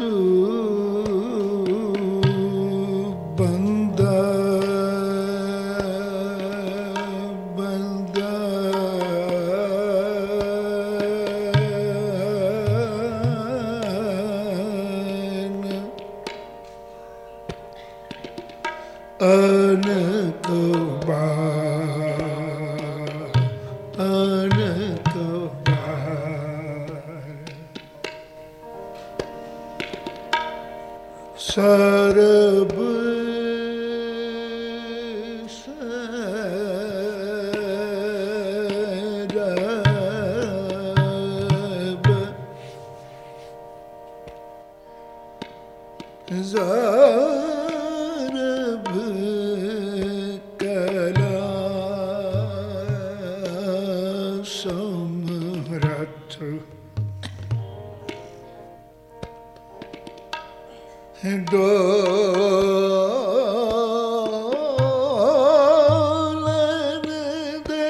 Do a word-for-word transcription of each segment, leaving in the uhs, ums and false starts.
बंदा बंदा अनक अनक सरब सरब ज़रब कला समरथ डोलन दे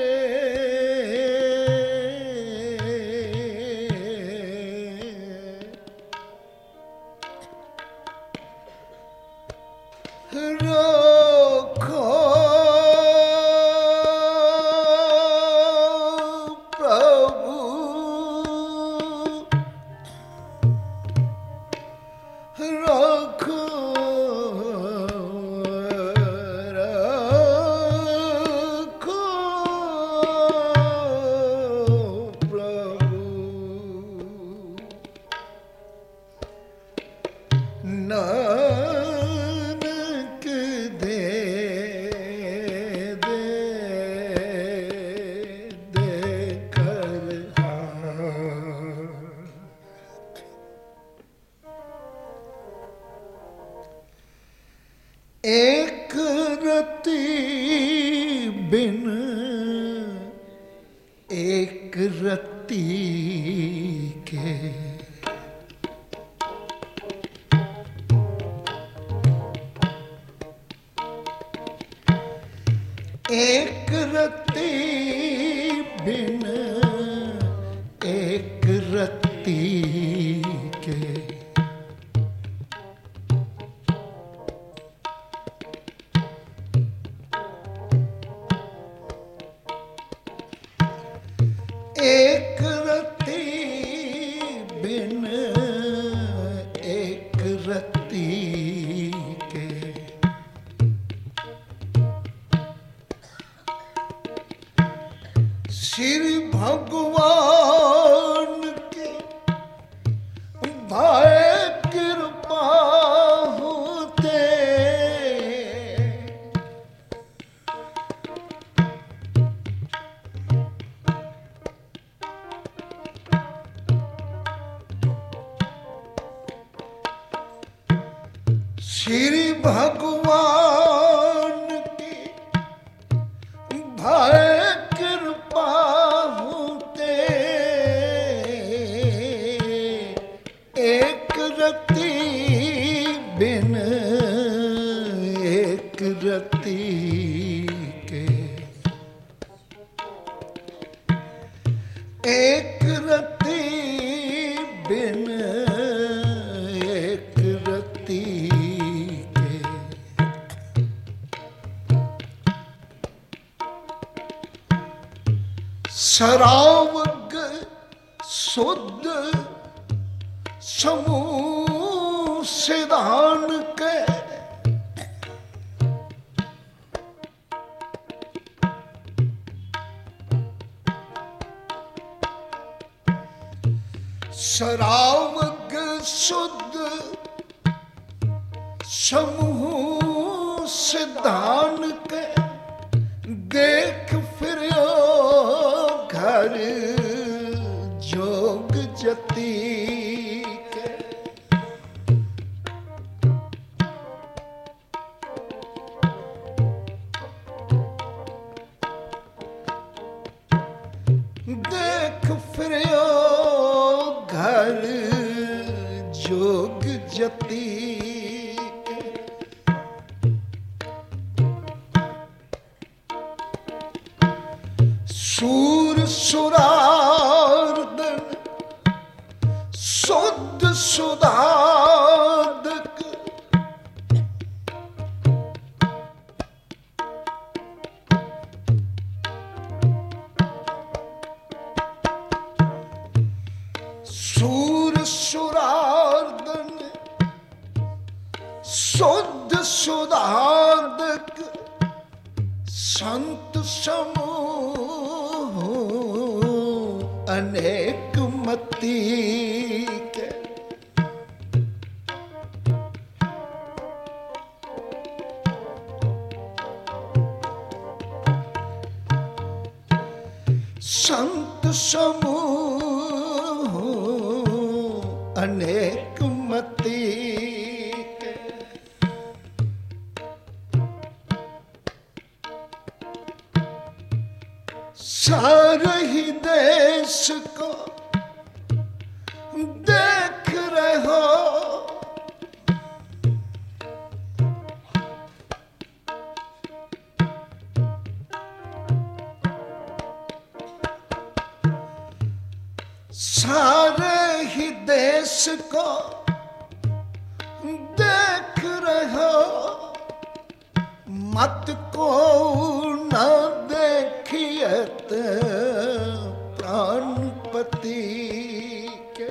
रखो प्रभु रखो रखो प्रभु नानक दे दे दे कर एक रति बिन एक रति के एक रति बिन एक रति के एक रति बिन एक रति के श्री भगवान की भाई कृपा होते श्री भगवान की भाई कृपा होते एक रति बिन एक रति के एक रति बिन एक रति शरावग शुद्ध समूह सिदान के शरावग शुद्ध समूह सिदान के देख फिर घर जोग जती के देख फिर घर जोग जती के सूर सुरार्दन शुद्ध सुधा साधक सूर सुरार्दन शुद्ध सुधार्दक संत समूह अनेक मती के संत समूह अनेक मती के सारे ही देश को देख रहे हो सारे ही देश को देख रहे हो मत को न देखियत प्राणपति के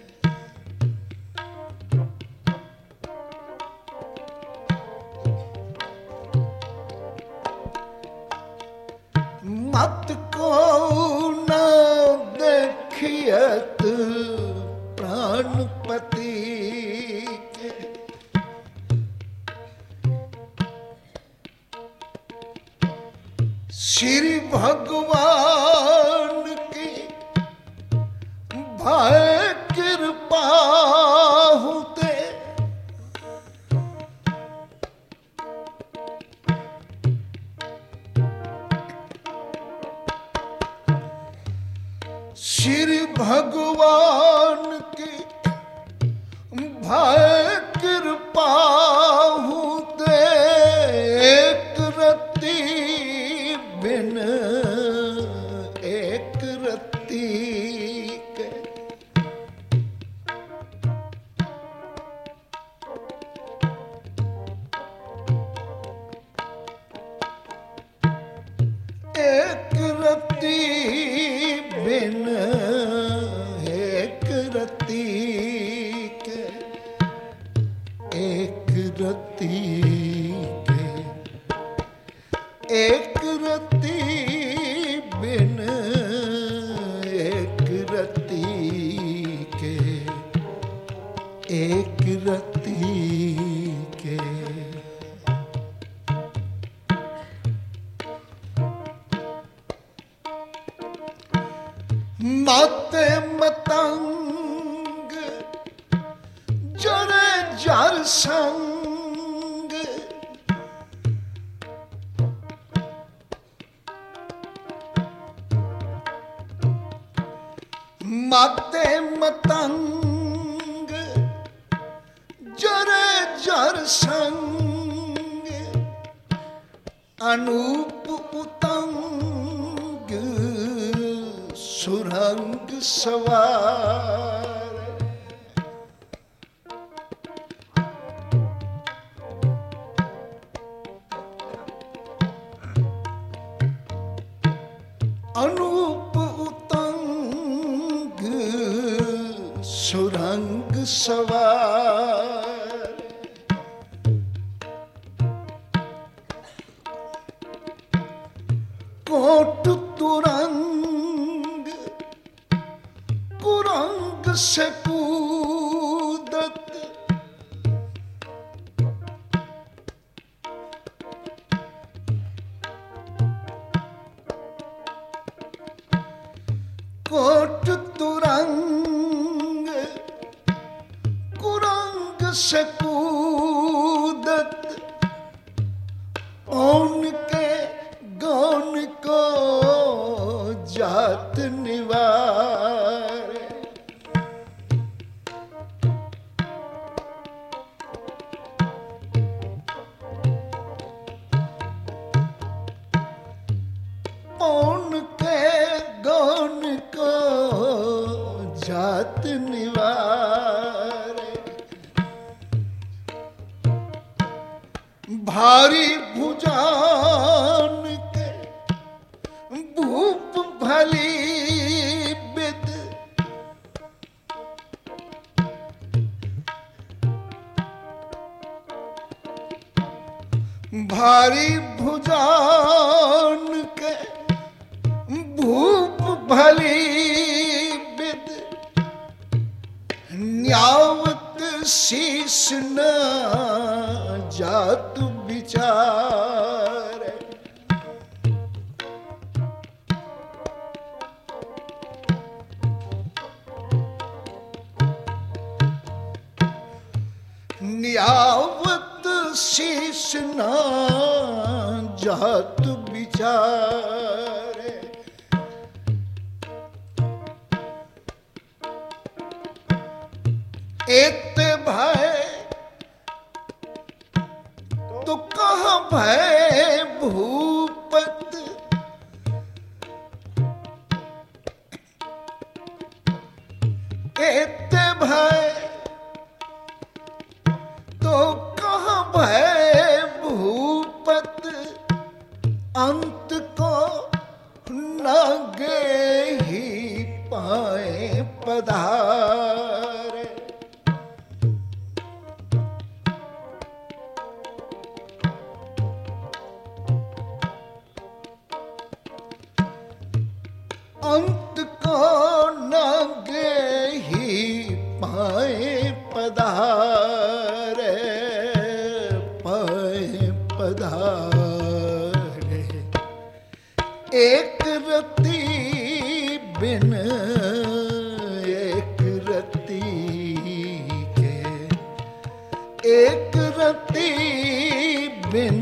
मत को न देखियत प्राणपति के श्री भगवान की भाई कृपा होते श्री भगवान की भाई कृपा होते एक रत्ती बिन एक रत्ती के एक रत्ती बिन एक रत्ती के एक रत्ती के एक रत्ती बिन एक रत्ती के एक रत्ती के माते मतंग जरे जार संग माते मतंग जरे जार संग अनूप उतंग सुरंग सवार अनूप उतंग सुरंग सवार कोट तुरंग कुरंग से कूदत कोट तुरंग कुरंग से कूदत उनके गौन को जात निवार उनके गौन को जात निवार भारी भुजान के भूप भली बिद, भारी भुजान के भूप भली बिद, न्यावत शीश न जात विचार। न्यावत शीश न जात विचार। एत भय तो कहाँ भय भूपत, एत भय तो कहाँ भय भूपत, अंत को नागे ही पाए पधार। अंत को नागे ही पाए पधारे, पाए पधारे। एक रति बिन एक रति के, एक रति बिन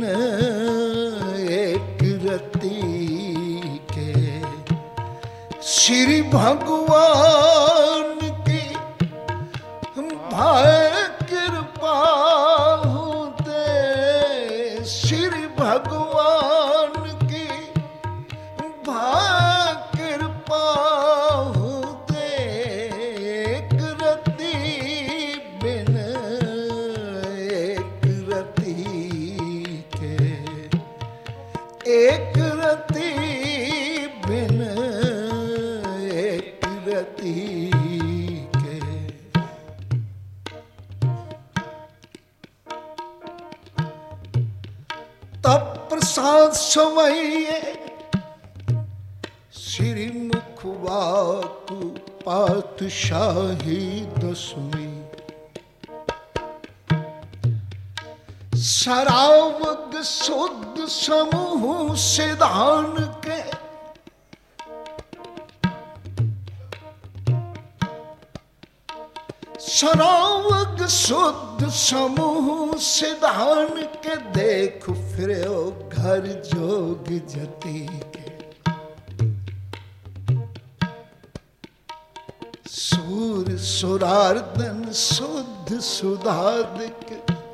एक रति के, श्री भगवान की भाय कृपा होते, श्री भगवान की भाय कृपा होते, एक रति बिन एक रति के, एक रति बिन एक रति के। तब प्रसाद सवैये श्री मुखवाकु पातशाही दसवीं, शरावग शुद्ध समूह सिधान के, शरावग शुद्ध समूह सिधान के, देख फिरे घर जोग जति के। सूर सुरार्दन शुद्ध सुधादिक,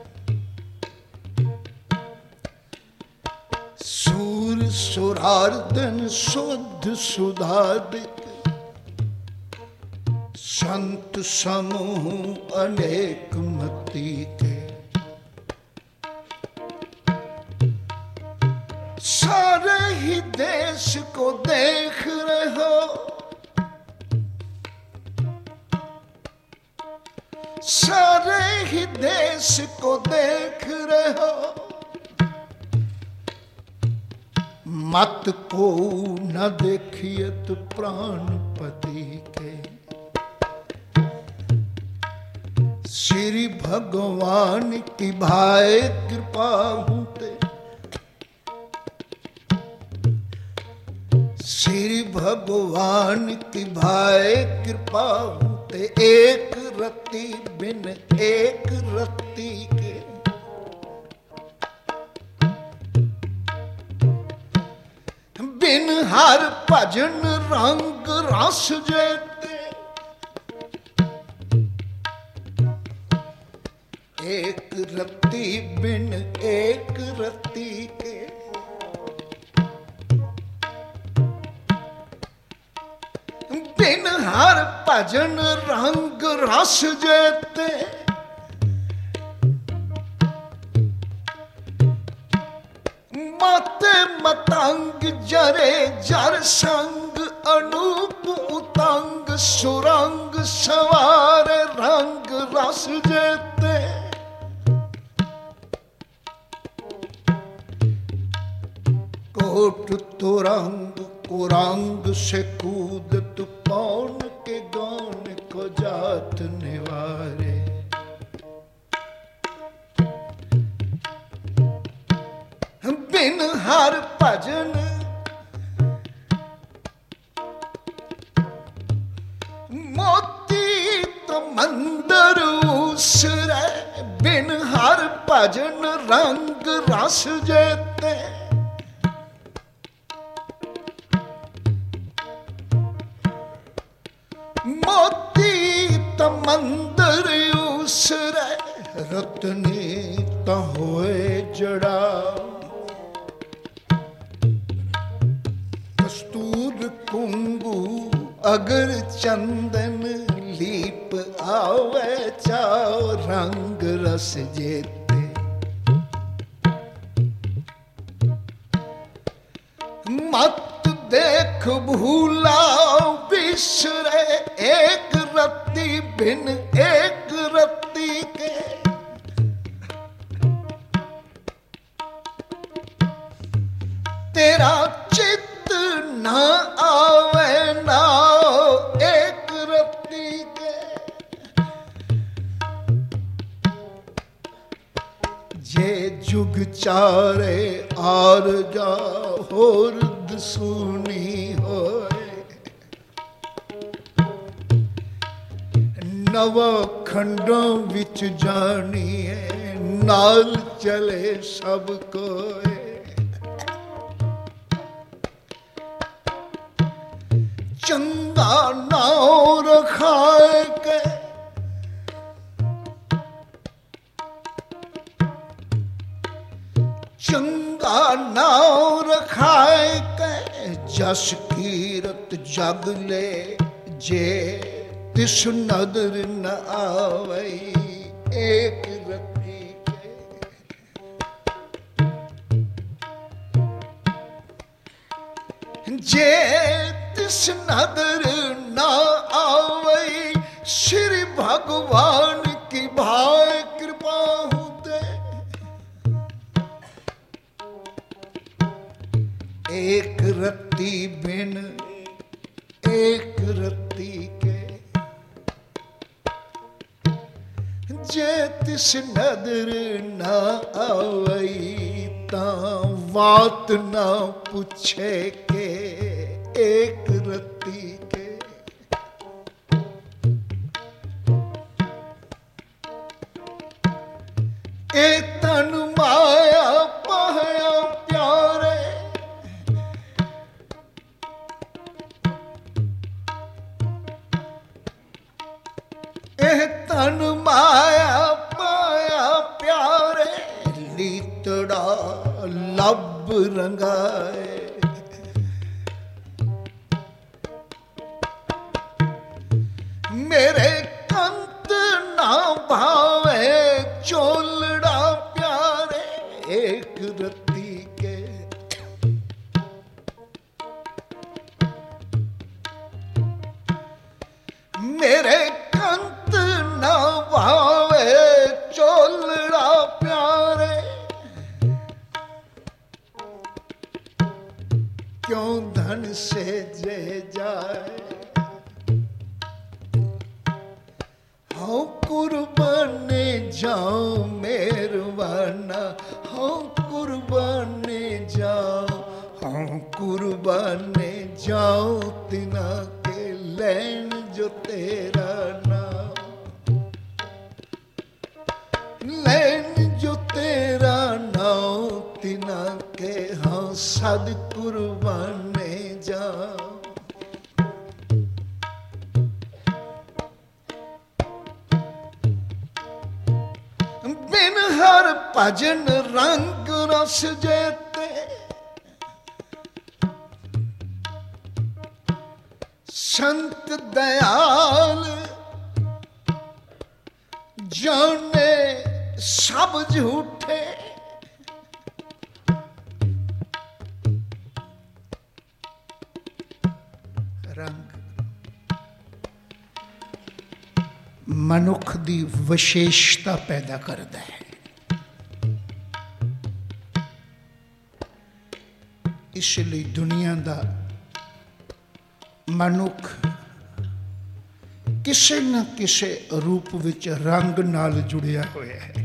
सूर सुरार्दन शुद्ध सुधादिक, संत समूह अनेक मति के। सारे ही देश को देख रहे हो, सारे ही देश को देख रहे हो, मत को न देखिए तो प्राणपति के। श्री भगवान की भाय कृपा होते, श्री भगवान की भाय कृपा होते, एक रति बिन एक रति के। बिन हर भजन रंग रस जेते, एक रति बिन एक रति के। बिन हर भजन रंग रस जेते, माते मतंग जरे जर संग अनूप उतंग सुरंग सवार रंग रस जेते कोट तुरंग कुरंग से कूदत पौन के गौन को जात निवारे बिन हर भजन मोती तो मंदिर उसरे बिन हर भजन रंग रस जेते मोती तो मंदिर उसरे रत्नी तो होए जड़ा कुंगू अगर चंदन लीप आवे चाओ रंग रस जेते मत देख भूला बिसरे एक रत्ती बिन एक रत्ती के तेरा चित्त ना आवे ना एक रत्ती के जे जुग चारे आर जा होरद सुनी होए नव खंडों विच जानिए नाल चले सब कोए चंगा नाव रखाए के चंगा नाव रखाए के जस कीरत जग ले जे तिस नदर न आवे एक रत्ती के जे तिस नदर न आवे श्री भगवान की भाय कृपा होते एक रत्ती बिन एक रत्ती के जे तिस नदर न आवे ता बात न पूछे के एक रत्ती के ए तन माया पाया प्यारे ए तन माया पाया प्यारे लीतड़ा लब रंगाए मेरे कंत ना भावे चोलड़ा प्यारे एक रत्ती के मेरे कंत ना भावे चोलड़ा प्यारे क्यों धन से जे जाए हाँ कुर्बाने जाओ मेरवाना हाँ कुर्बाने जाओ हाँ कुर्बाने जाओ तिना के लैन जो तेरा नाम लैन जो तेरा नाम तिना के हाँ सद कुर्बाने जाओ बिन हर भजन रंग रस जेते संत दयाल जाने सब झूठे मनुख दी विशेषता पैदा करता है। इसलिए दुनिया दा मनुख किसी न किसी रूप विच रंग नाल जुड़िया होया है,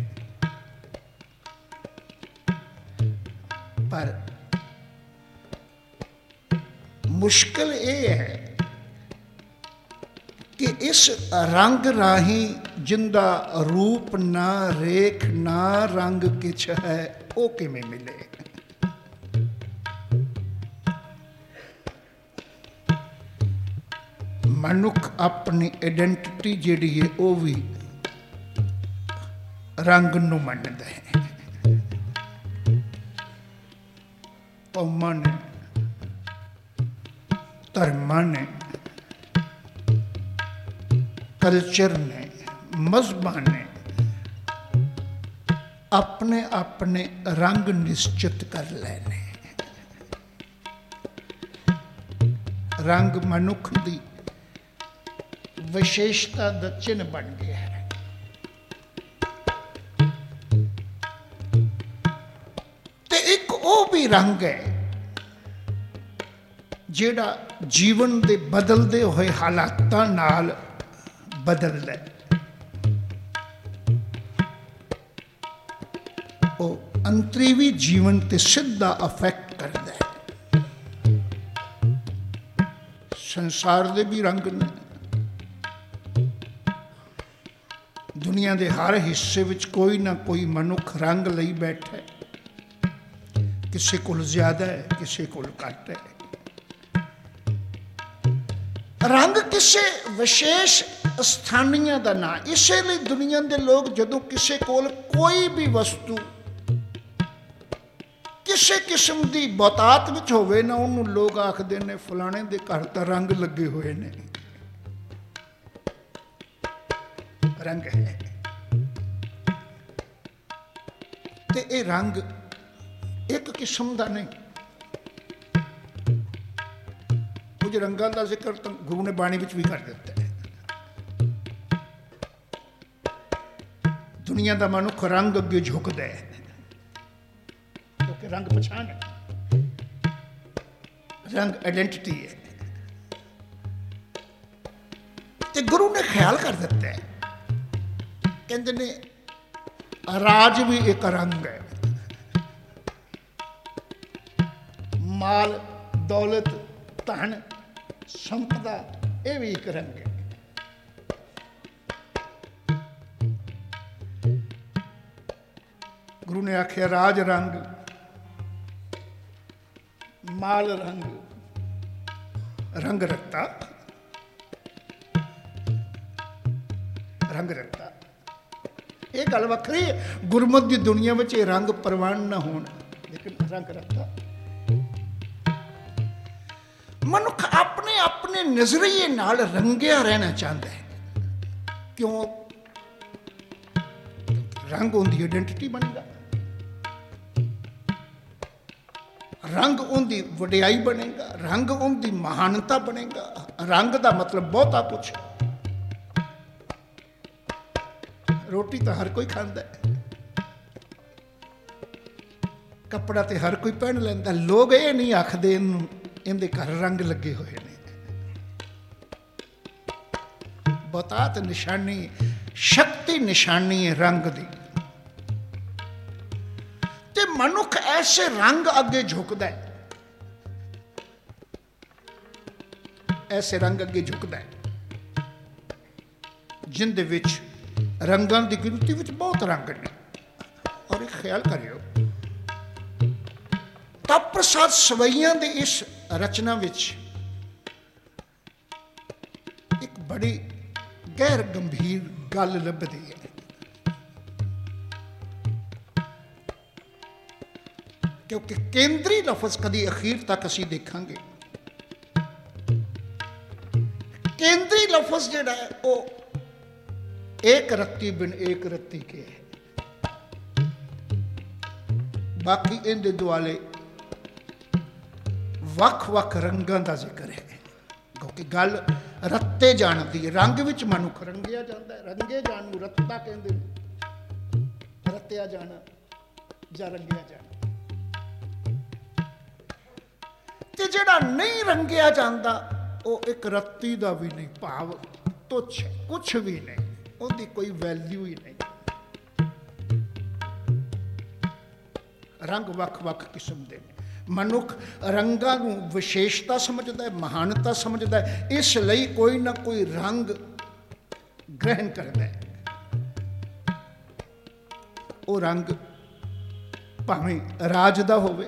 पर मुश्किल ये है कि इस रंग राही जिंदा रूप ना रेख ना रंग किछ है वो किवें मिले। मनुख अपनी आइडेंटिटी जिहड़ी है वो भी रंग नूं मनदा है। कौमां ने, धर्मां ने, कल्चर ने, मजहबां ने अपने अपने रंग निश्चित कर लेने। रंग मनुख दी विशेषता दा चिन्ह बन गया है। ते एक वो भी रंग है जिहड़ा जीवन दे बदलदे हुए हालातां नाल बदलदा है। वो अंतरीवी जीवन ते सीधा अफेक्ट करदा है। संसार दे भी रंग ने, दुनिया के हर हिस्से विच कोई ना कोई मनुख रंग लई बैठा है। किसी को ज्यादा है, किसी को घट है। रंग किसी विशेष स्थानीय का ना, इसलिए दुनिया के लोग जदों किसी कोल कोई भी वस्तु किसी किस्म की बहुतात विच होवे ना, उन्होंने लोग आखते ने फलाने के घर तो रंग लगे हुए ने। रंग है ते ये रंग एक किस्म का नहीं। कुछ रंगों का जिक्र तो गुरु ने बाणी विच भी कर दिता है। दुनिया का मनुख रंग अगे झुकता है क्योंकि रंग पछाण है, रंग आइडेंटिटी है। ते गुरु ने ख्याल कर दिता है, कहते ने राज भी एक रंग है, माल दौलत धन संपदा ये भी एक रंग है। गुरु ने आख्या राज रंग, माल रंग, रंग रत्ता, रंग रत्ता ये गल वखरी है। गुरमत की दुनिया में ये रंग प्रवान ना होना, लेकिन रंग रत्ता मनुख अपने अपने नजरिए नाल रंगिया रहना चाहता है। क्यों? रंग उनकी आइडेंटिटी बनेगा, रंग उनकी वडियाई बनेगा, रंग उनकी महानता बनेगा। रंग का मतलब बहुता कुछ। रोटी तो हर कोई खाता है, कपड़ा तो हर कोई पहन लेंदा। लोग ये नहीं आखते इनके घर रंग लगे हुए ने। बहुतात निशानी, शक्ति निशानी है रंग दी। ते मनुख ऐसे रंग अगे झुकदा है, ऐसे रंग अगे झुकदा है जिंदे विच रंगां दी गिनती विच बहुत रंग ने। और एक ख्याल करियो, तप प्रसाद सवैयां दी इस रचना विच एक बड़ी गैर गंभीर गल लभदी है। क्योंकि केंद्री लफज कदी अखीर तक असी देखांगे। केंद्री लफज जिहड़ा है वो एक रत्ती बिन एक रत्ती के है। बाकी इहदे दुआले वख वख रंगां दा जिक्र है। क्योंकि गल रत्ते जानदी है। रंग विच मनुख रंगिया जाता है, रंगे जान नूं रत्ता कहंदे ने, रत्तिया जाना जां रंगिया जाना। ते जिहड़ा नहीं रंगिया जाता वो एक रत्ती दा भी नहीं, भाव तुच्छ है, कुछ भी नहीं, उसकी कोई वैल्यू ही नहीं। रंग वख वख किस्म दे ने। मनुख रंगां नूं विशेषता समझदा है, महानता समझदा है, इसलिए कोई ना कोई रंग ग्रहण करता है। वो रंग भावें राज दा होवे,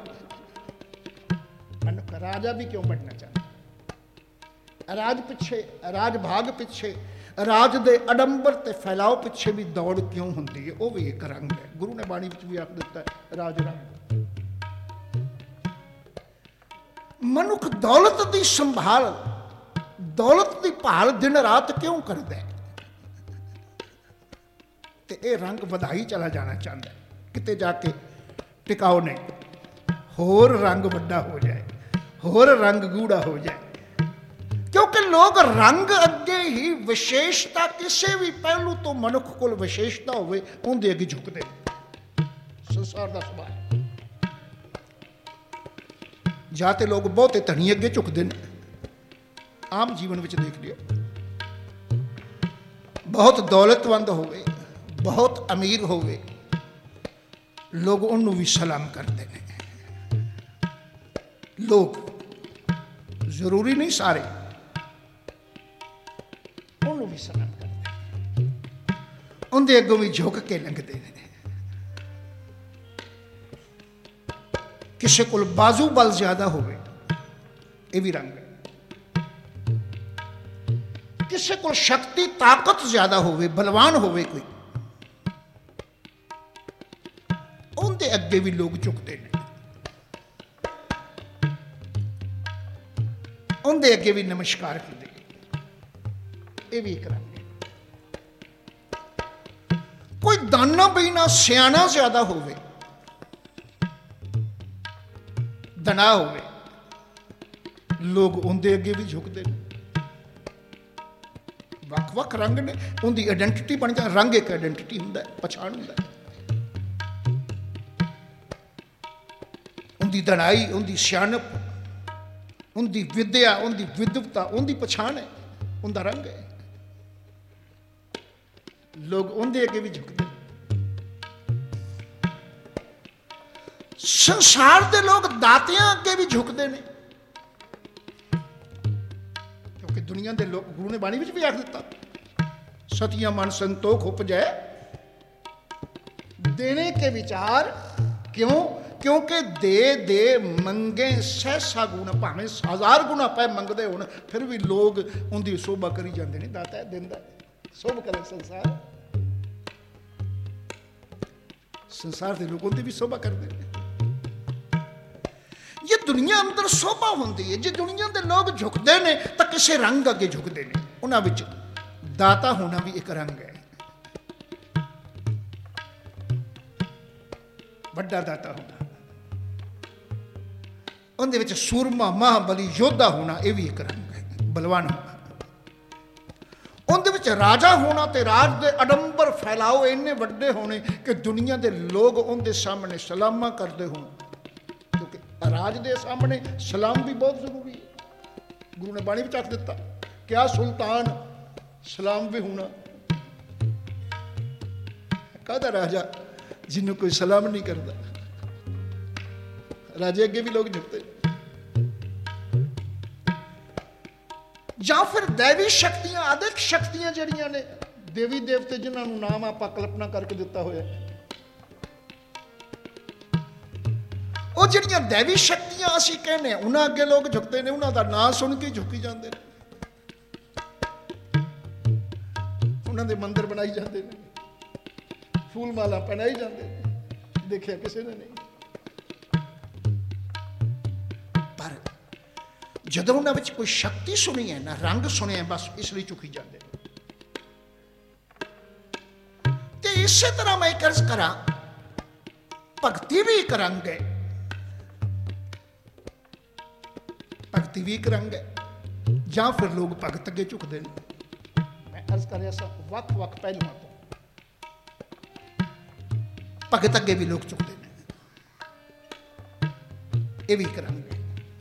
मनुख राजा भी क्यों बनना चाहता, राज पिछे, राज भाग पिछे, राज दे अडंबर ते फैलाव पिछे भी दौड़ क्यों होंदी है, वो भी एक रंग है। गुरु ने बाणी विच भी आख दिता है राज रंग। मनुख दौलत की संभाल, दौलत की भाल दिन रात क्यों करता है, ते ये रंग वधाई चला जाना चाहता है, किते जाके टिकाओ नहीं, होर रंग वड्डा हो जाए, होर रंग गूढ़ा हो जाए। क्योंकि लोग रंग अगे ही विशेषता, किसी भी पहलू तो मनुख को विशेषता होवे उनके अगे झुकते। संसार का सुभाव जाते लोग बहुते धनी अगे झुकते हैं, आम जीवन में देख लियो, बहुत दौलतवंद होवे, बहुत अमीर होवे, लोग उन्होंने भी सलाम करते हैं। लोग जरूरी नहीं सारे, उन्होंने भी सलाम करते हैं, उनके अगों भी झुक के लंघते हैं। किसी को बाजू बल ज्यादा होवे, ये भी रंग है। किसी को शक्ति ताकत ज्यादा होवे, बलवान होवे कोई, उनके अगे भी लोग झुकते हैं, उनके अगे भी नमस्कार करते, ये भी एक रंग है। कोई दाना बीना सियाना ज्यादा होवे, दना होवे, लोग उनके अगे भी झुकते हैं। वख वख रंग ने, उनकी आइडेंटिटी बन जाए। रंग एक आइडेंटिटी हुंदा है, पछाण हुंदा है। उनकी दनाई, उनकी सियाणप, उनकी विद्या, उनकी विद्वता, उनकी पछाण है, उनका रंग है। लोग उनके अगे भी झुकते। संसार के लोग दातियां अगे भी झुकते हैं, क्योंकि दुनिया के लोग, गुरु ने बाणी विच भी आख दिता, सतिया मन संतोख उपजै देने के विचार। क्यों? क्योंकि दे दे मंगे सहसा गुण, भावें हजार गुना पै मंगते हो, फिर भी लोग उनकी शोभा करी जाते हैं। दाता है, दिंदा है, शोभ करे संसार। संसार के लोग उनकी भी शोभा करते हैं। ये दुनिया अंदर शोभा होती है। जो दुनिया के लोग झुकते हैं तो किसी रंग अगे झुकते हैं। उन्होंने दाता होना भी एक रंग है, बड़ा दाता होना। उनके सूरमा महाबली योद्धा होना, यह भी एक रंग है, बलवान होना। उनके राजा होना तो राज के अडंबर फैलाओ इन्ने वड्डे होने कि दुनिया के लोग उनके सामने सलामा करते हो। क्योंकि राज के सामने सलाम भी बहुत जरूरी है। गुरु ने बाणी में आख दिता, क्या सुल्तान सलाम भी होना। कहता राजा जिन्हों कोई सलाम नहीं करता। राजे अगे भी लोग झुकते। या फिर दैवी शक्तियां, आदिक शक्तियां जड़ियां ने, देवी देवते जिन्होंने नाम आप कल्पना करके दिता होया, वो जड़ियां दैवी शक्तियां असी कहने, उन्होंने अगे लोग झुकते हैं। उन्होंने नाम सुन के झुकी जाते हैं, उन्होंने मंदिर बनाई जाते हैं, फूल माला पहनाई जाते हैं, देखिया किसी ने नहीं। पर जदों उन्होंने कोई शक्ति सुनी है ना, रंग सुने हैं, बस इसलिए झुकी जाते। तो इस तरह मैं कर्ज करा, भगती भी एक रंग है, भक्ति भी एक रंग है। ਜਾਂ ਫਿਰ ਲੋਕ ਭਗਤ ਅੱਗੇ ਝੁਕਦੇ ਨੇ। ਮੈਂ ਅਰਜ਼ ਕਰ ਰਿਹਾ ਸਾਂ ਵੱਖ ਵੱਖ ਪਹਿਲੂਆਂ ਤੋਂ ਭਗਤ ਅੱਗੇ ਵੀ ਲੋਕ ਝੁਕਦੇ ਨੇ। ਇਹ ਵੀ ਇੱਕ ਰੰਗ ਹੈ।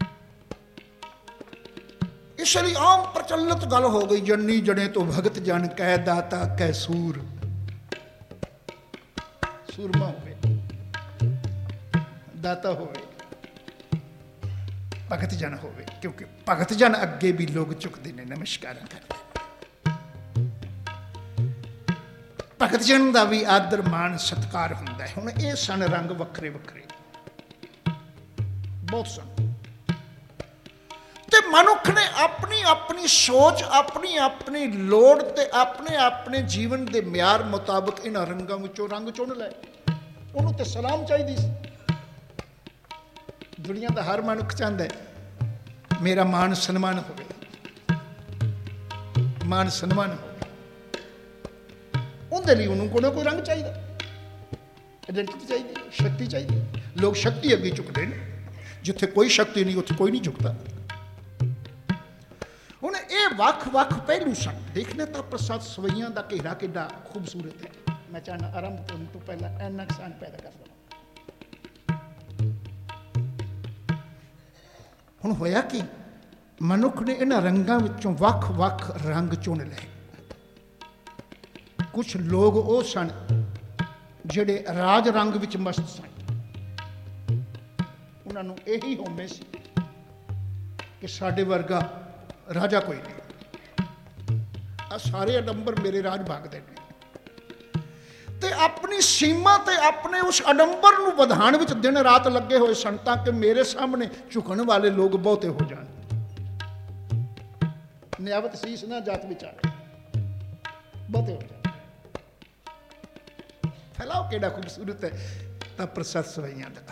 ਇਸ ਲਈ ਆਮ ਪ੍ਰਚਲਿਤ ਗੱਲ ਹੋ ਗਈ, ਜੰਨੀ ਜਣੇ ਤੋਂ ਭਗਤ ਜਨ ਕਹਿ ਦਾਤਾ ਕਹਿ ਸੂਰ। ਸੂਰਮਾ ਹੋਵੇ, ਦਾਤਾ ਹੋਵੇ, ਭਗਤ ਜਨ ਹੋਵੇ, क्योंकि भगत जन अगे भी लोग झुकते हैं, नमस्कार करते। भगत जन का भी आदर मान सत्कार होंदा है। हुण ये सन रंग वखरे वखरे बहुत सन, ते मनुख ने अपनी अपनी सोच, अपनी अपनी लोड़ ते अपने अपने जीवन के म्यार मुताबिक इन्हां रंगां विचों रंग चुन लै। उन्होंने तो सलाम चाहिए सी। दुनिया का हर मनुख चाहता है मेरा मान सन्मान हो, मान सन्मान हो। उनके लिए उन्होंने कोई ना कोई रंग चाहिए, आइडेंटिटी चाहिए, शक्ति चाहिए। लोग शक्ति अगे झुकते हैं, जिथे कोई शक्ति नहीं उत्थे कोई नहीं झुकता। हुण ये वख वख पहलू सन। देखने तो प्रसाद सवैयां का घेरा किड्डा खूबसूरत है। मैं चाहना आरंभ करने तो पहला इन्ना किसान पैदा कर लवां। हुण होया कि मनुख ने इन्हां रंगां विचों वख वख रंग चुन लए। कुछ लोग वो सन जिहड़े राज रंग विच मस्त सन। उन्हां नूं यही होमे सी कि साडे वर्गा राजा कोई नहीं, आ सारे अडंबर मेरे राज भागदे ने। ते अपनी सीमा ते अपने उस अडंबर नूं वधाण विच दिन रात लगे हुए सन ताकि मेरे सामने झुकण वाले लोग बहुते हो जाण। नियावत शीश ना जात विचार बहुते हो जाण। फैलाओ केड़ा खूबसूरत है तां प्रसाद सवैयां दा।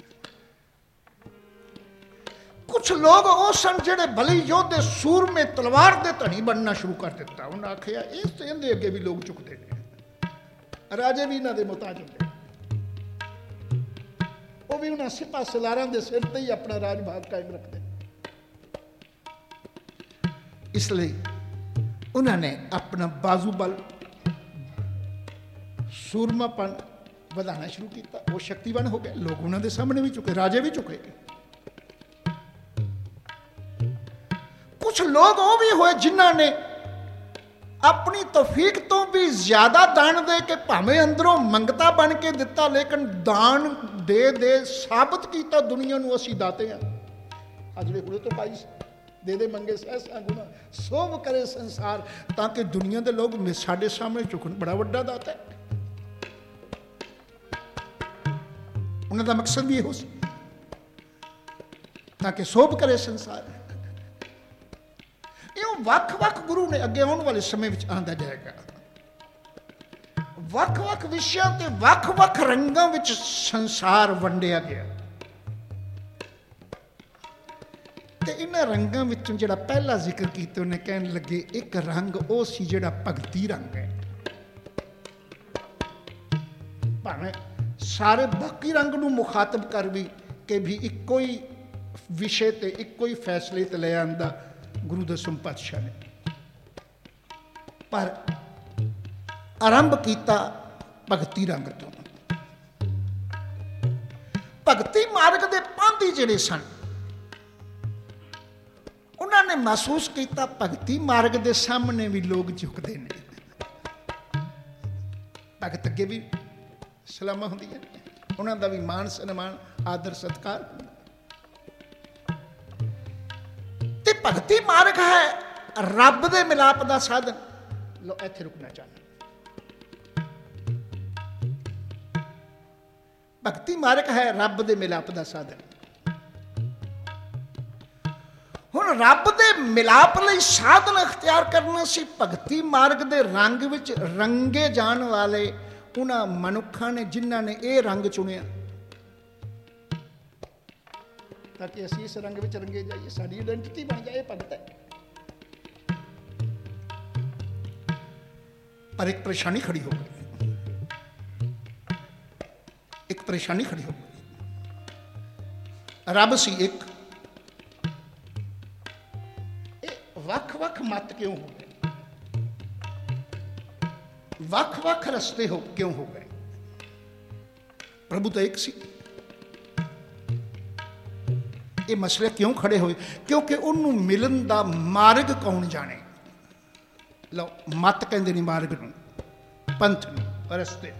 कुछ लोग वो सन जिहड़े बली योद्धे सूरमे तलवार दे धनी बनना शुरू कर दिता। उन्हें आखिया इस इहदे अगे भी लोग झुकदे ने, राजे भी इन्हां दे मुहताज होंदे, वो भी उन्हां सिपा सलारां दे सिर ते ही अपना राज भाग कायम रखते। इसलिए उन्होंने अपना बाजूबल सूरमापन बढ़ाना शुरू किया। वो शक्तिवान हो गए, लोग उन्होंने सामने भी झुके, राजे भी झुके। कुछ लोग वो भी हुए जिन्होंने अपनी तौफीक तो भी ज्यादा दान दे के भावें अंदरों मंगता बन के दिता, लेकिन दान दे दे साबित किया दुनिया नूं असीं दाते हैं। अजले हुए तो पाई दे दे मंगे सहसा गुना सोभ करे संसार, ताकि दुनिया के लोग साडे सामने झुकन। बड़ा वड्डा दाता है। उन्होंने मकसद भी यहो सी ताकि सोभ करे संसार। वख वख गुरु ने अगे आने वाले समय में आंदा जाएगा। वख वख विषयों ते वख वख रंगों में संसार वंडिया गया। ते इन्हां रंगों में जिहड़ा पहला जिक्र किया उन्हें कहन लगे एक रंग वो सी जिहड़ा भगती रंग है। भावें सारे बाकी रंग नूं मुखातब कर भी के भी इक्को ही विषय ते इक्को ही फैसले ते ले आंदा गुरु दसम पातशाह ने, पर आरंभ किया भगती रंग तो। भगती मार्ग के पांधी जिहड़े सन उन्होंने महसूस किया भगती मार्ग के सामने भी लोग झुकते हैं। भगत अगे भी सलामा होंदियां, उन्होंने भी मान सन्मान आदर सत्कार। ते भगती मार्ग है रब दे मिलाप का साधन। लो इत्थे रुकना चाहना। भगती मार्ग है रब दे मिलाप का साधन। हुण रब दे मिलाप लई साधन अख्तियार करना सी भगती मार्ग दे रंग विच रंगे जान वाले उन्हां मनुखां ने जिन्हां ने यह रंग चुनिया, ताकि असीं इस रंग विच रंगे जाइए, साडी आइडेंटिटी बन जाए। भगत है। पर एक परेशानी खड़ी हो गई, एक परेशानी खड़ी हो गई। रब सी एक, वख वख मत क्यों हो गए, वख वख रस्ते हो क्यों हो गए? प्रभु तो एक सी। ये मसले क्यों खड़े होए? क्योंकि उन्होंने मिलन का मार्ग कौन जाने। लो मत कहते नहीं मार्ग नूं, पंथ नूं, रस्ते।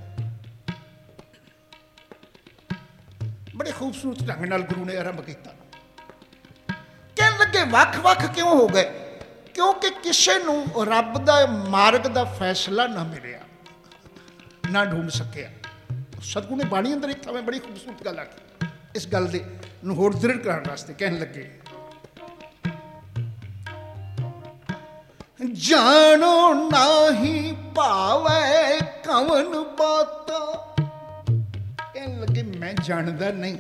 बड़े खूबसूरत ढंग नाल गुरु ने आरंभ किया। कहने लगे वख वख क्यों हो गए? क्योंकि किसी नूं रब दा मार्ग दा फैसला ना मिलिया, ना ढूंढ सकिया। सतगुरु ने बाणी अंदर एक थां बड़ी खूबसूरत गल आखी, इस गल दे नूं होर दृढ़ करने वास्ते। कहने लगे जानो नाही पावे कवन बाता। कहने लगे मैं जानदा नहीं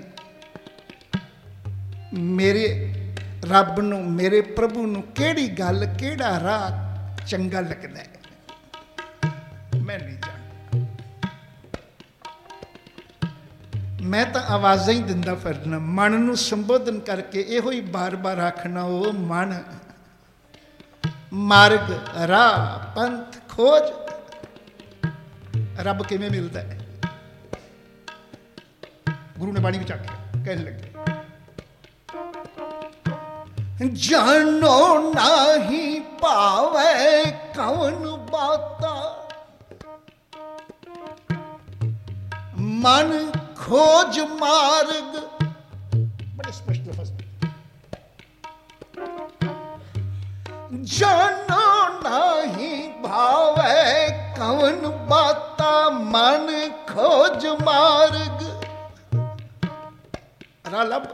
मेरे रब नूं, मेरे प्रभु नूं केड़ी गल, केड़ा राह चंगा लगदा है, मैं नहीं जानदा। मैं तो आवाज़ां ही दिंदा फिरना, मन नूं संबोधन करके इहो ही बार बार आखना, ओ मन मार्ग राह पंथ खोज। रब किवें मिलदा है? गुरु ने बाणी विच आख्या। कहने लगे जानो नाही पावे कौन बाता, मन खोज मार्ग। बड़े स्पष्ट लफ्ज़। जानो नाही भावे कौन बाता, मन खोज मार्ग। राह लब,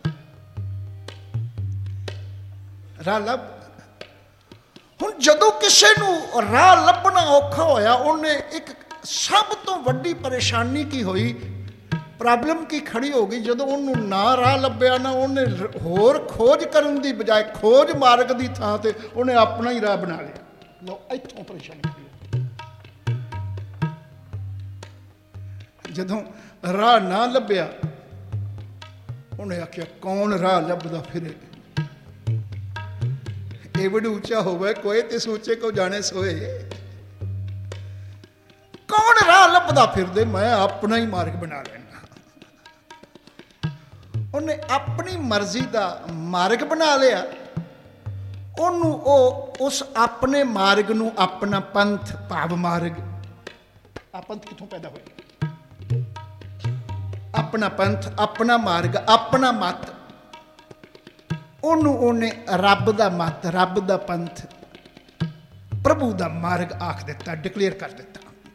राह लब। हुण जदों किसी नूं राह लभना औखा होया, उन्हें एक सब तो वड्डी परेशानी की हुई, प्रॉब्लम की खड़ी हो गई। जदों उन्होंने ना राह लभ्या ना, उन्हें होर खोज करन दी बजाय खोज मार्ग की थां ते उन्हें अपना ही राह बना लिया। लो इत्थों परेशानी खड़ी हो। जदों राह ना लभ्या, उन्हें आख्या कौन राह लभदा फिरे, एवड ऊंचा होवे कोई ते सोचे को जाने सोए। कौन राह लभदा फिरदे, मैं अपना ही मार्ग बना लेना। उन्हें अपनी मर्जी का मार्ग बना लिया। उन्होंने ओ उस अपने मार्ग नूं अपना पंथ भाव मार्ग। आ पंथ कितों पैदा होया? अपना पंथ, अपना मार्ग, अपना मत। उन्होंने उन्हें रब दा मत, रब दा पंथ, प्रभु दा मार्ग आख दिता, डिक्लेयर कर दिता।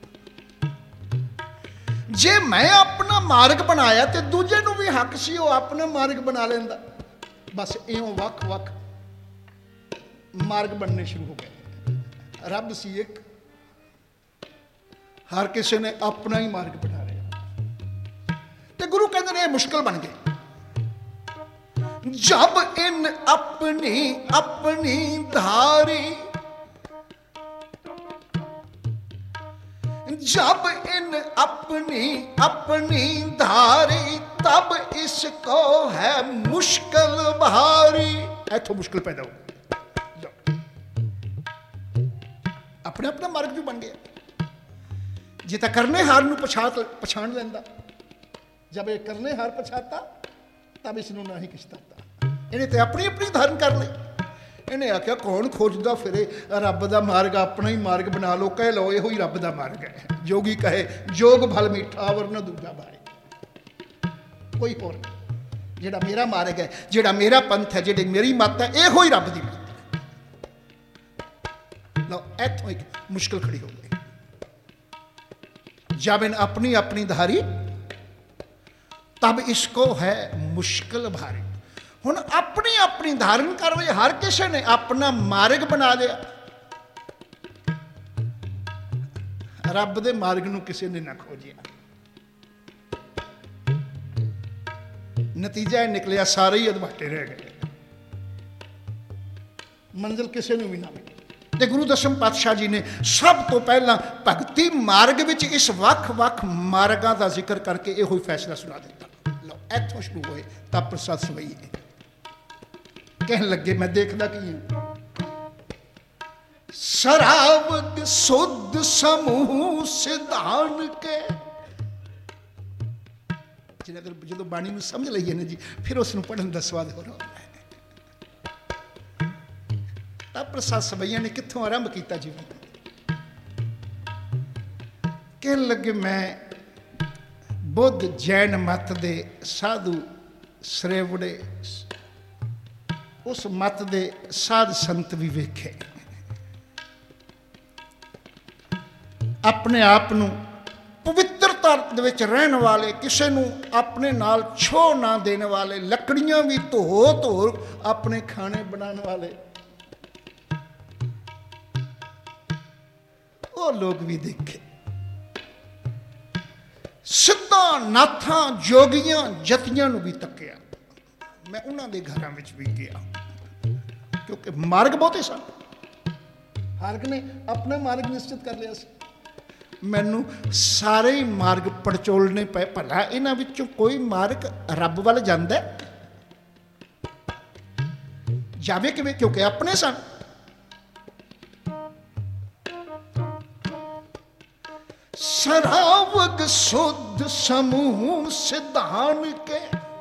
जे मैं अपना मार्ग बनाया तो दूजे नूं भी हक सी वो अपना मार्ग बना लेंदा। बस इउं वख वख मार्ग बनने शुरू हो गए। रब सी एक, हर किसी ने अपना ही मार्ग बना लिया। तो गुरु कहते हैं मुश्किल बन गई। जब इन अपनी अपनी धारी, जब इन अपनी अपनी धारी, तब इसको है मुश्किल भारी। ऐथो मुश्किल पैदा हो गई। अपने अपना मार्ग भी बन गया। जे तो करने हार नूं पछाण पछाण लेंदा, जब ये करने हार पछाता तब इसनूं ना ही किश ताता। इन्हें तो अपनी अपनी धारण कर ली। इन्हें आख्या कौन खोजदा फिरे, रब दा मार्ग अपना ही मार्ग बना लो। कह लो यो ही रब दा मार्ग है। जोगी कहे जोग भल मीठा वरना दूजा भाई। कोई होर जेड़ा मेरा मार्ग है, जेड़ा मेरा पंथ है, जेड़ी मेरी मत है, यो ही रब दी मत। लो इत्थों एक मुश्किल खड़ी हो गई। जब इन अपनी अपनी धारी, तब इसको है मुश्किल भारी। हुण अपनी अपनी धारण कर रहे, हर किसी ने अपना मार्ग बना लिया। रब दे मार्ग नूं किसी ने ना खोजिया। नतीजा यह निकलिया सारे ही अधवाटे रह गए, मंजिल किसी नूं भी ना मिली। ते गुरु दसम पातशाह जी ने सब तो पहला भगती मार्ग विच इस वख वख मार्गां दा जिक्र करके इहो फैसला सुना दिता। लो इत्थों शुरू होए तप प्रसाद सवैये। कहन लगे मैं देखदा की सरावग सुध समूह सिधान के। जिन्हें अगर जो बाणी में समझ लीए ना जी, फिर उसको पढ़ने का स्वाद हो रहा है। तब प्रसाद सबैया ने कितों आरंभ किया जी, कह लगे मैं बुद्ध जैन मत दे साधु श्रेवड़े उस मत दे साध संत भी वेखे, अपने आप नू पवित्रता दे विच रहन वाले, किसी नू अपने नाल छो ना देने वाले, लकड़ियां भी धो धो अपने खाने बनाने वाले वो लोग भी देखे। सिद्धा नाथां जोगियां जतियां नू भी तकिया। मैं उन्हां दे घरां विच भी गया, क्योंकि मार्ग बहुते सन। हर एक ने अपना मार्ग निश्चित कर लिया सी। मैनू सारे ही मार्ग पड़चोलने पे, भला इन्हां विचों कोई मार्ग रब वाल जांदा जावे किवें, क्योंकि अपने सन। सरावग सुध समूह सिधान के,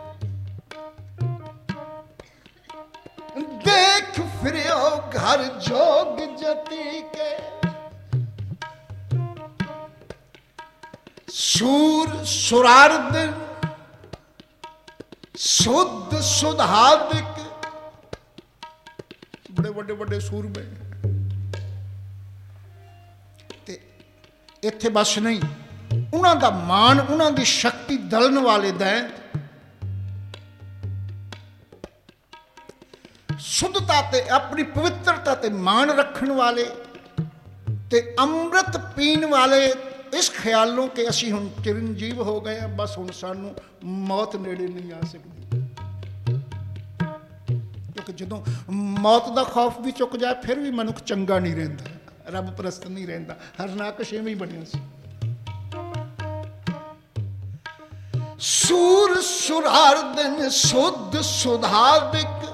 देख फिरो घर जोग जति के। सूर सुरार्द सुध सुधादिक, बड़े बड़े बड़े सूर में इत्थे बस नहीं, उन्हां दा मान, उन्हां दी शक्ति दलन वाले दैन, शुद्धता ते अपनी पवित्रता ते मान रखण वाले ते अमृत पीण वाले, इस ख्यालों के असी हुण चिरंजीव हो गए हैं, बस हुण सानू मौत नेड़े नहीं आ सकती। क्योंकि जदों मौत का खौफ भी चुक जाए फिर भी मनुख चंगा नहीं रहिंदा, रब परस्त नहीं रहिंदा। हरनाकश इवें ही बनिया सी। सूर सुरार्दन सुध सुधादिक,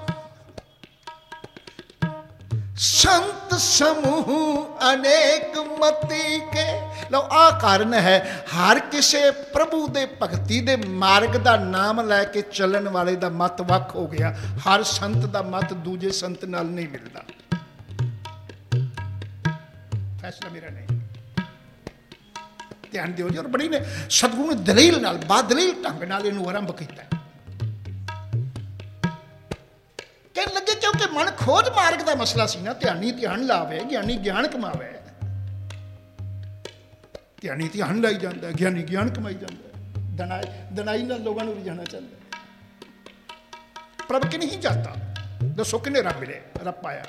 संत समूह अनेक मति के। लो आ कारण है, हर किसे प्रभु दे भगती दे मार्ग दा नाम लैके चलन वाले दा मत वख हो गया। हर संत दा मत दूजे संत नाल नहीं मिलता। फैसला मेरा नहीं, ध्यान दिओ जी। और बड़ी ने सतगुरु ने दलील नाल, बादलील ढंग नाल इहनूं आरंभ कीता। कहने लगे क्योंकि मन खोज मार्ग का मसला सी ना, ध्यानी ध्यान लावे, ज्ञानी ज्ञान कमावे। ध्यानी ध्यान लाई जाता है, ज्ञानी ज्ञान कमाई जाता है। दनाई दनाई नाल लोगों को भी जाना चाहता। प्रभ कि नहीं जाता, दसो किने रब मिले, रब पाया।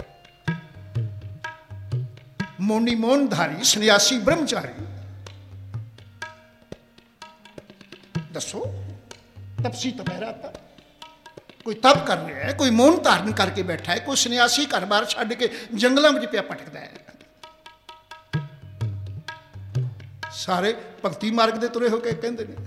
मोनी मोनधारी सन्यासी ब्रह्मचारी, दसो तपसी तपहरा था, कोई तप कर रहा है, कोई मौन धारण करके बैठा है, कोई सन्यासी घर बार छड्ड के जंगलों में पिया भटकता है। सारे भगती मार्ग दे तुरे होके कहते हैं।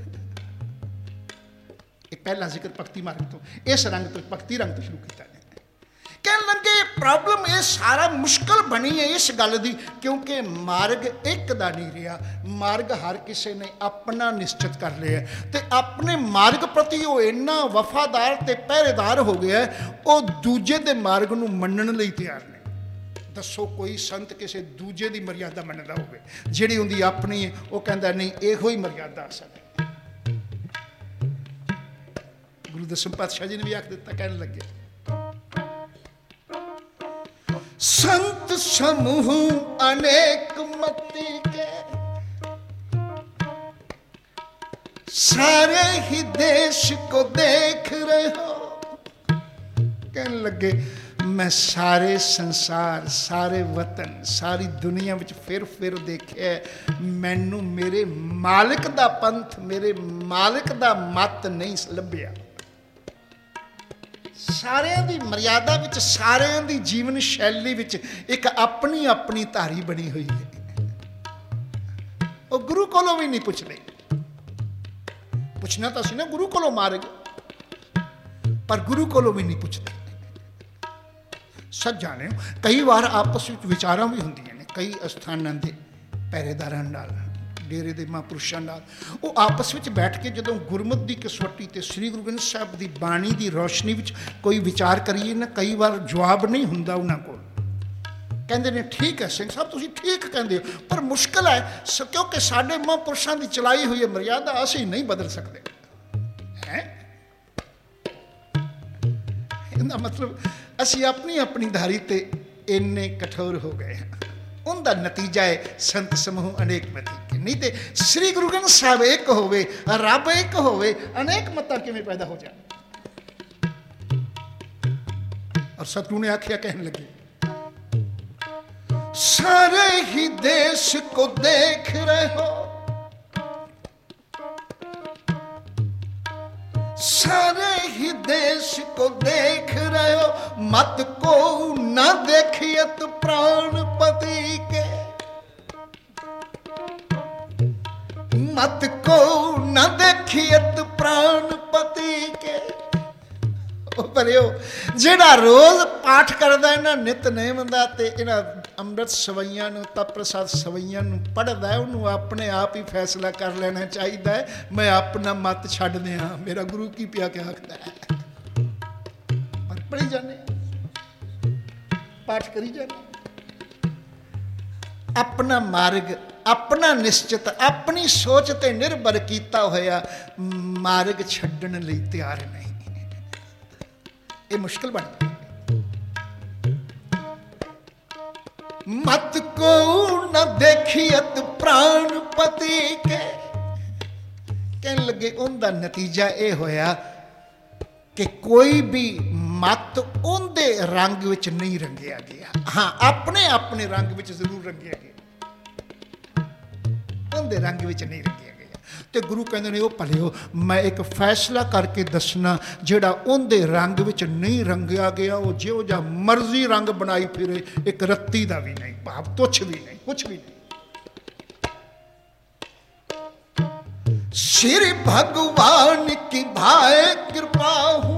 पहला जिक्र भगती मार्ग तो, इस रंग तो भगती रंग तो शुरू किया। कहने लगे प्रॉब्लम ये सारा मुश्किल बनी है इस गल की, क्योंकि मार्ग एक दा नहीं रहा। मार्ग हर किसी ने अपना निश्चित कर लिया, तो अपने मार्ग प्रति वो इन्ना वफादार ते पहरेदार हो गया है, वो दूजे दे मार्ग नूं मनण लई तैयार ने। दसो कोई संत किसी दूजे की मर्यादा मनदा होवे, जिहड़ी उहदी अपनी है, वो कहंदा नहीं इहो ही मर्यादा असल है। गुरु दसम पातशाह जी ने भी आख दिता, कहने लगे संत समूह अनेक मति के, सारे ही देश को देख रहे हो। कहने लगे मैं सारे संसार, सारे वतन, सारी दुनिया में फिर फिर देखे, मैनू मेरे मालिक दा पंथ, मेरे मालिक दा मत नहीं लभ्या। सारिਆਂ ਦੀ मर्यादा विच, सारिਆਂ ਦੀ जीवन शैली विच एक अपनी अपनी धारी बनी हुई है। वो गुरु कोलों भी नहीं पुछते, पुछना तो सी ना गुरु कोलों मार्ग, पर गुरु कोलों भी नहीं पुछते। सच जाने कई बार आपस में विचारां भी होंदियां ने कई अस्थानां दे पहरेदारां नाल डेरे दे महापुरुषां नाल वो आपस में बैठ के जदों गुरमत की कसवटी ते श्री गुरु ग्रंथ साहब की बाणी की रोशनी विच कोई विचार करिए ना कई बार जवाब नहीं हुंदा उन्हां कोल कहंदे ने ठीक है सिंह साहब तुसीं ठीक कहंदे हो पर मुश्किल है क्योंकि साडे महापुरुषां की चलाई हुई मर्यादा असीं नहीं बदल सकते हैं इहदा मतलब असीं अपनी अपनी धारी ते इन्ने कठोर हो गए हैं उनका नतीजा है संत समूह अनेक मती के नहीं तो श्री गुरु ग्रंथ साहब एक होवे रब एक होवे अनेक मतां किवें पैदा हो जाए। और सतगुरु ने आख्या कहने लगे सारे ही देश को देख रहे हो सारे ही देश को देख रहे हो मत को न देखियत प्राणपति के मत को न देखियत प्राणपति के परो जेड़ा रोज पाठ करदा है ना नितनेम दा ते इन्हां अमृत सवैयां नूं तप प्रसाद सवैयां नूं पढ़दा है उन्होंने अपने आप ही फैसला कर लेना चाहिए है मैं अपना मत छड्ड दियां मेरा गुरु की पिया क्या आखदा है पर पढ़ी जाने पाठ करी जाने अपना मार्ग अपना निश्चित अपनी सोच ते निर्भर कीता होया मार्ग छड्डण लई तैयार नहीं ये मुश्किल बन गई मत को न देखियत प्राणपति के कहने लगे उनका नतीजा ये होया कि कोई भी मत उनके रंग विच नहीं रंगिया गया हाँ अपने अपने रंग विच जरूर रंगिया गया उनके रंग विच नहीं रंगिया ते गुरु कहते हैं वो भलियो मैं एक फैसला करके दसना जेड़ा उनके रंग विच नहीं रंगिया गया वो जो जा मर्जी रंग बनाई फिरे एक रत्ती का भी नहीं भाव तुच्छ भी नहीं कुछ भी नहीं। श्री भगवान की भाए कृपा हूं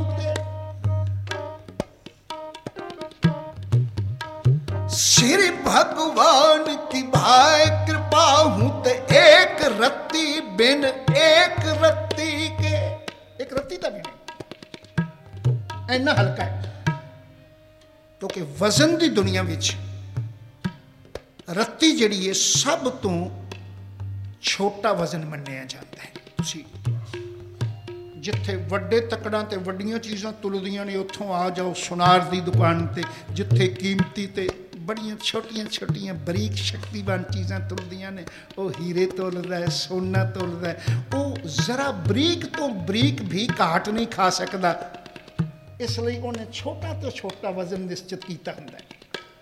श्री भगवान की भाई कृपा हूं ते एक रत्ती बिन एक रत्ती के एक रत्ती का भी नहीं इन्ना हल्का है क्योंकि वजन की दुनिया विच रत्ती जिहड़ी है सब तो छोटा वजन मन्निया जाता है। तुसी जिथे वड्डे तकड़ां ते वड्डियां चीज़ां तुलदियां ने उत्थों आ जाओ सुनार की दुकान ते जिथे कीमती ते बड़ियां छोटियां छोटियां बरीक शक्तिवान चीज़ां तुलदियां ने वो हीरे तुलदा है सोना तुलदा है वो जरा बरीक तो बरीक भी घाट नहीं खा सकता इसलिए उन्हें छोटा तो छोटा वजन निश्चित किया हुंदा है।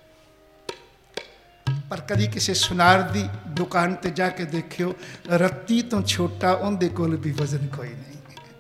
पर कभी किसी सुनार की दुकान पर जाके देखियो रत्ती तो छोटा उनके कोल भी वजन कोई नहीं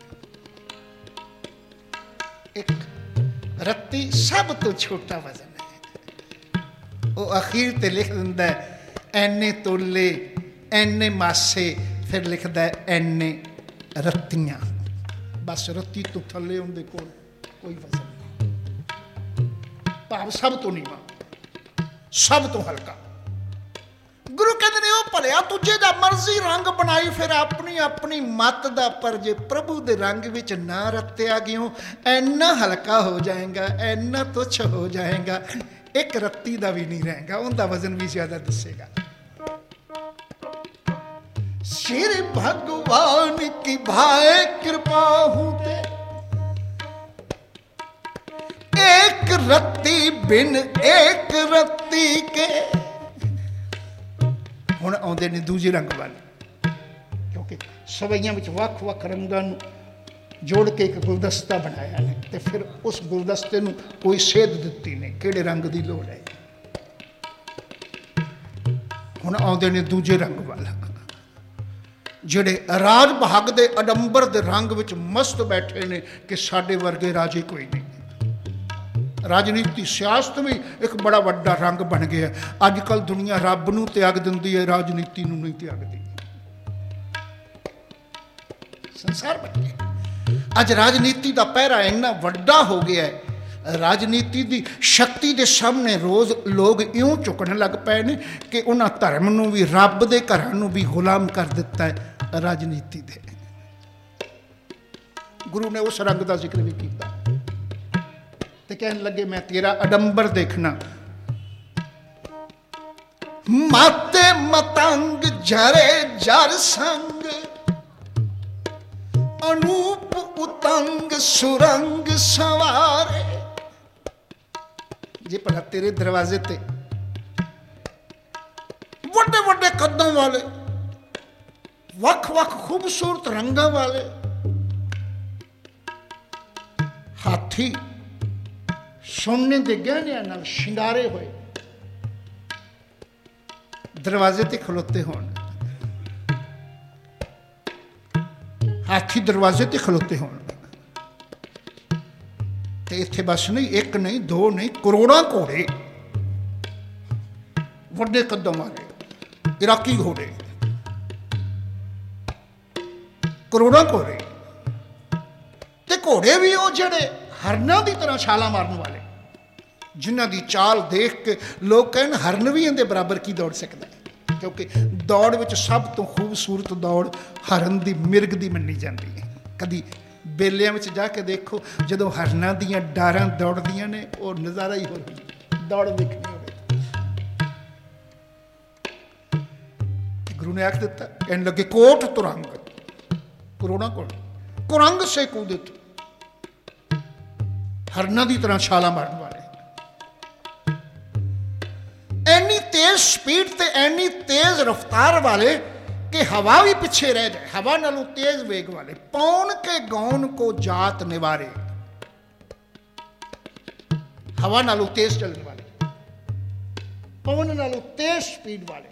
एक रत्ती सब तो छोटा वजन वो अखीर ते लिख दिंदा है एने तोले एने मासे फिर लिखदा है एने रत्तियां बस रत्ती तो थले उनके कोल कोई वजन नहीं भाव सब तो नीवा सब तो हल्का। गुरु कहते ने वो भलिया तुझे दा मर्जी रंग बनाई फिर अपनी अपनी मत दा पर जे प्रभु दे रंग विच ना रत्या गयो ऐना हल्का हो जाएगा ऐना तुच्छ हो जाएगा एक रत्ती का भी नहीं रहेगा उनका वजन भी ज्यादा दसेगा। श्री भगवान की भाई कृपा हूं ते एक रत्ती बिन एक रत्ती के हुण आउंदे ने दूजे रंग वाले क्योंकि सवैयां विच वख वख रंगां नूं जोड़ के एक गुलदस्ता बनाया है तो फिर उस गुलदस्ते नूं कोई सेध दिती ने किहड़े रंग की लोड़ है। हुण आउंदे ने दूजे रंग वाला जिहड़े राज भाग दे अडंबर दे रंग विच मस्त बैठे ने कि साडे वर्गे राजे कोई नहीं। राजनीति सियासत भी एक बड़ा वड्डा रंग बन गया। अजकल दुनिया रब नूं त्याग दिंदी है राजनीति नूं नहीं त्यागदी संसार बन गया। अज राजनीति का पहरा इन्ना वड्डा हो गया है राजनीति की शक्ति के सामने रोज़ लोग इउं झुकने लग पे ने कि उन्होंने धर्म नूं भी रब दे घरां नूं भी गुलाम कर दिता है राजनीति दे। गुरु ने उस रंग का जिक्र भी किया ते कहन लगे मैं तेरा अडंबर देखना। माते मतंग जरे जर संग अनूप उतंग सुरंग सवारे। जे भला तेरे दरवाजे ते वड्डे वड्डे कदों वाले वख वख खूबसूरत रंगां वाले हाथी सोने के गहनियां नाल शिंगारे हुए दरवाजे ते खलोते होण, हाथी दरवाजे ते खलोते होण ते इत्थे बस नहीं, एक नहीं, दो नहीं, करोड़ां घोड़े वड्डे कदों वाले इराकी घोड़े, करोड़ां घोड़े ते घोड़े भी वो जड़े हरनां की तरह छालां मारन वाले, जिन्हां दी चाल देख के लोग कहन हरन भी इहदे बराबर की दौड़ सकदा है, क्योंकि दौड़ विच सब तो खूबसूरत दौड़ हरन दी मिर्ग दी मन्नी जाती है। कदी बेलियां विच जाके देखो जदों हरनां दीयां डारां दौड़दियां ने वो नज़ारा ही होर दौड़ देखनी होवे। गुरु ने आख दिता, कहने लगे कोट तुरंग करोड़ां कोट कुरंग से कूदित हरनां दी तरह छालां मारन वाले, एनी तेज स्पीड ते एनी तेज रफ्तार वाले कि हवा भी पिछे रह जाए, हवा नालों तेज वेग वाले, पौन के गौन को जात निवारे, हवा नालों तेज चलने वाले, पवन नालों तेज स्पीड वाले।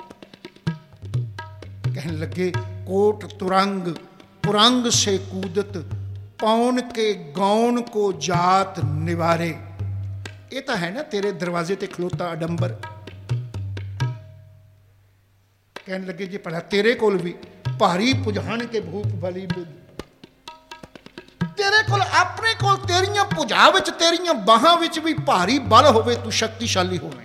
कहने लगे कोट तुरंग पुरंग से कूदत पौन के गौन को जात निवारे। ये तो है ना तेरे दरवाजे ते खलोता अडंबर। कहने लगे जी भला तेरे कोल भी भारी पुजान के भूप भली बिद, तेरे कोल अपने कोल तेरियां भुजा विच तेरियां बाहां विच भी भारी बल होवे, तू शक्तिशाली होवे।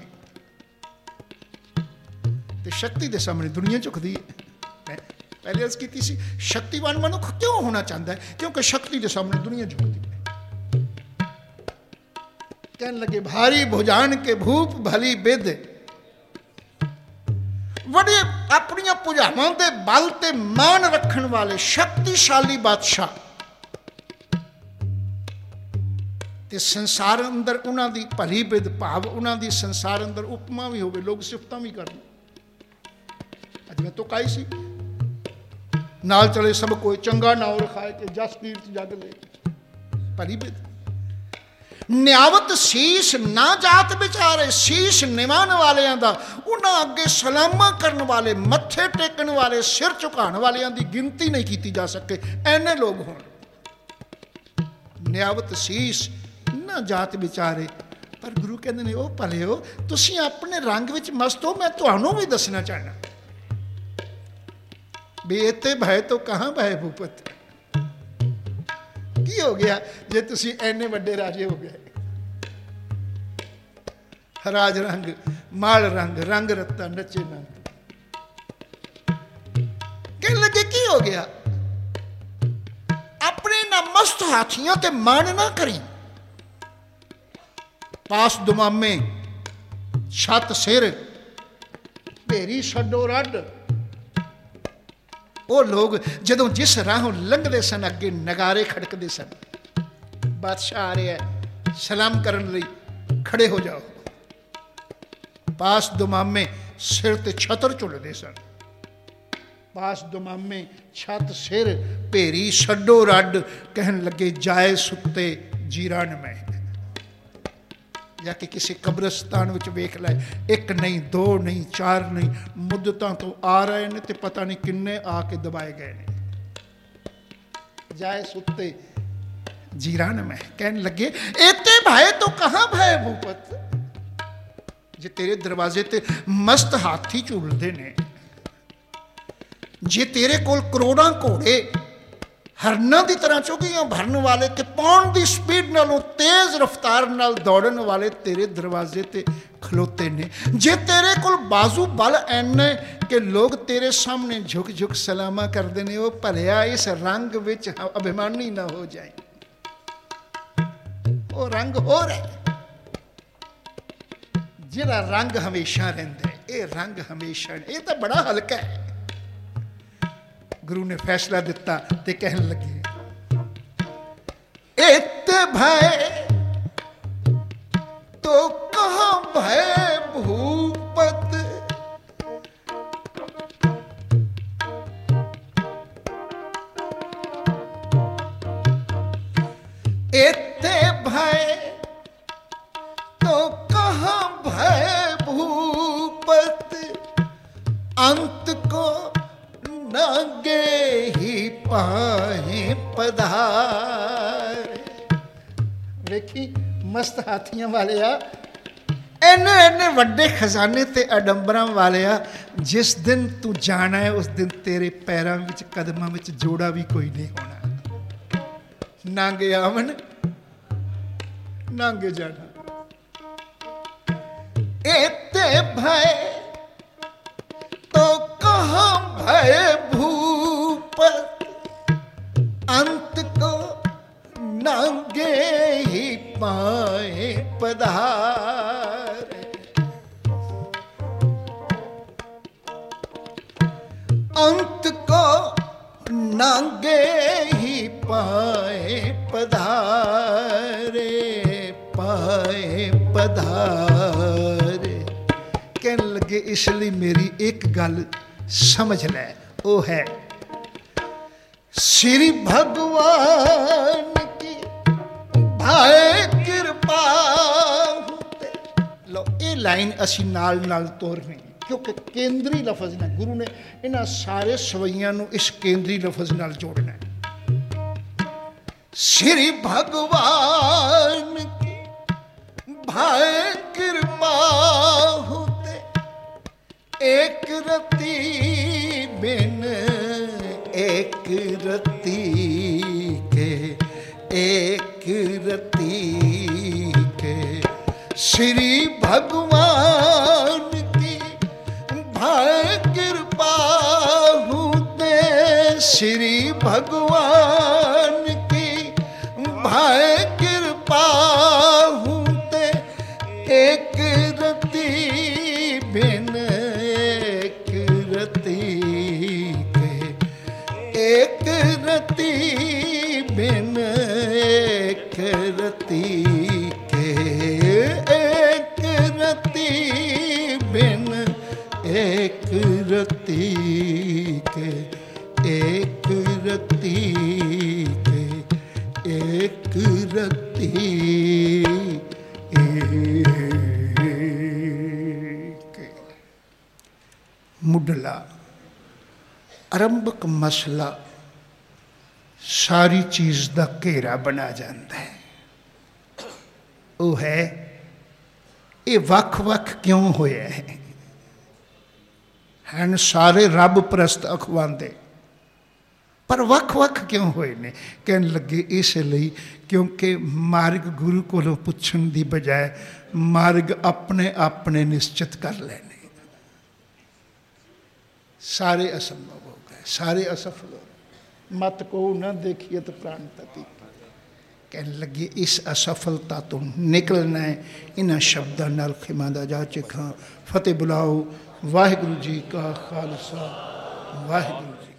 ते शक्ति दे सामने दुनिया झुकदी है। पहले अर्ज की सी शक्तिवान मनुख क्यों होना चाहता है, क्योंकि शक्ति के सामने दुनिया झुकती है। कहने लगे भारी भुजान के भूप भली बिद, बड़े अपनिया भुजावां दे बल ते मान रखन वाले शक्तिशाली बादशाह ते संसार अंदर उन्हां दी भली बिद भाव उन्हां दी संसार अंदर उपमा भी होवे, लोग सिफतां भी करन। अज मैं तो कही सी नाल चले सब कोई चंगा नाव रखाए के जस कीर्त जग ले, भली बिद न्यावत शीश ना जात विचारे, शीश निवान वालियां दा उन्हां अगे सलामा करन वाले मत्थे टेकन वाले सिर झुकाण वालियां दी गिनती नहीं की जा सके, ऐने लोग होण। न्यावत शीश ना जात विचारे, पर गुरु कहंदे ने ओ भले हो तुसीं अपने रंग विच मस्त हो, मैं तुहानूं भी दसना चाहना बेते भय तो कहां भय भूपत। की हो गया जे तुसी ऐने वड्डे राजे हो गए, राज रंग माल रंग रंग रत्ता नचे नंद। कहने लगे की हो गया, अपने ना मस्त हाथियों ते मान ना करी, पास दुमामे छत सिर भेरी छड्डो रड। वो लोग जदों जिस राहों लंघदे सन अगे नगारे खड़कदे सन, बादशाह आ रहा है सलाम करन लई खड़े हो जाओ। पास दुमामे सिर ते छतर झुलदे सन, पास दुमामे छत सिर भेरी छड्डो रड। कहन लगे जाए सुते जीरान में, जाके किसी कब्रिस्तान विच वेख लै, एक नहीं दो नहीं चार नहीं मुद्दतां तो आ रहे ने ते पता नहीं किन्ने आके दबाए गए ने। जाए सुते जीरान में, कहने लगे एते भय तो कहां भय भूपत, जे तेरे दरवाजे ते मस्त हाथी झूलते ने, जे तेरे कोल करोड़ां घोड़े हरना की तरह चुगियां भरन वाले ते पौन की स्पीड नालों तेज रफ्तार नाल दौड़न वाले तेरे दरवाजे ते खलोते ने। जे तेरे कोल बाजू बल ऐने कि लोग तेरे सामने झुक झुक सलामा करते हैं, वो भलिया इस रंग विच अभिमानी ना हो जाए। वो रंग हो रहा जिहड़ा रंग हमेशा रहिंदा है, ये रंग हमेशा, ये तो बड़ा हल्का है। गुरु ने फैसला दिता ते कहन लगे, इत भय तो कहां भय भूपत, इत भय तो कहां भय भूपत, अंत को नागे ही पाए पधार। देखी मस्त हाथियां वाले आ, इन्ने इन्ने वड्डे खजाने ते अडंबरां वाले आ, जिस दिन तू जाना है उस दिन तेरे पैरों विच कदमां विच जोड़ा भी कोई नहीं होना। नांगे आवन नांगे जाना। एते भय तो कहां भय भूपत, अंत को नागे ही पाए पधार। अंत को नागे ही पाए पधारे, पाए पधारे। कहने लगे इसलिए मेरी एक गल समझ ले, वो है श्री भगवान की भाए कृपा होते। लो ये लाइन असी नाल नाल तोरनी, क्योंकि केंद्री लफज ने गुरु ने इन्हां सारे सवैयां नूं इस केंद्री लफज नाल जोड़ना है। श्री भगवान की भाए कृपा होते, एक रति बिन एक रति के, एक रति के। श्री भगवान की भाई कृपा होते, श्री भगवान की भाई कृपा होते, एक रति बिन एक रति के, एक रति बिन एक रति के, एक रति बिन एक रति के, एक रति के, एक रति के। मुढ़ला आरंभक मसला सारी चीज़ का घेरा बना जाता है। वो है ये वख वख क्यों होया है। हैं सारे रब परस्त अखवांदे, पर वख वख क्यों होए ने। कहन लगे इसलिए क्योंकि मार्ग गुरु कोलों पुछण दी बजाय मार्ग अपने अपने निश्चित कर लेने। सारे असंभव हो गए, सारे असफल हो गए। मत को न देखिए तो प्राण तती। कहने लगे इस असफलता तो निकलना है। इन्हां शब्दां नाल खिमा दा जा चिखा। फतेह बुलाओ। वाहिगुरु जी का खालसा, वाहिगुरु जी।